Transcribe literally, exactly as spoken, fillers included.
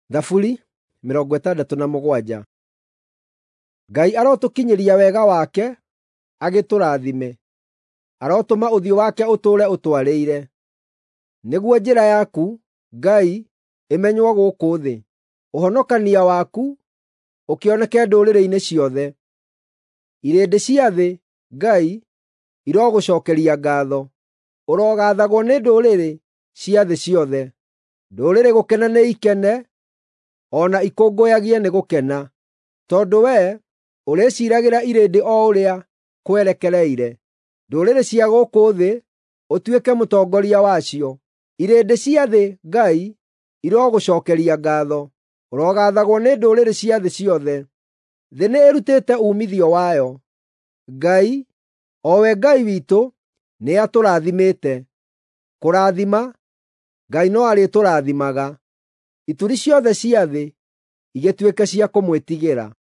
Thaburi mĩrongo ĩtandatũ na mũgwanja. Ngai arotũkinyĩria wega wake, agĩtũrathime. Arotũma ũthiũ wake ũtũũre ũtwarĩire. Nĩguo njĩra yaku, Ngai, ĩmenywo gũkũ thĩ. Ũhonokania waku ũkĩoneke ndũrĩrĩ-inĩ ciothe. Irĩndĩ cia thĩ, Ngai, irogũcokeria ngaatho. Ũrogaathagwo nĩ ndũrĩrĩ cia thĩ ciothe. Ndũrĩrĩ gũkena nĩ ikene, o na ikũngũyagie nĩ gũkena, tondũ wee ũrĩciiragĩra irĩndĩ o ũrĩa kwerekereire. Ndũrĩrĩ cia gũkũ thĩ ũtuĩke mũtongoria wacio. Irĩndĩ cia thĩ, Ngai, irogũcokeria ngaatho. Ũrogaathagwo nĩ ndũrĩrĩ cia thĩ ciothe. Thĩ nĩ ĩrutĩte uumithio wayo. Ngai, o we Ngai witũ, nĩ atũrathimĩte. Kũrathima, Ngai no arĩtũrathimaga. Ituri ciothe cia thĩ igĩtuĩke cia kũmwĩtigĩra.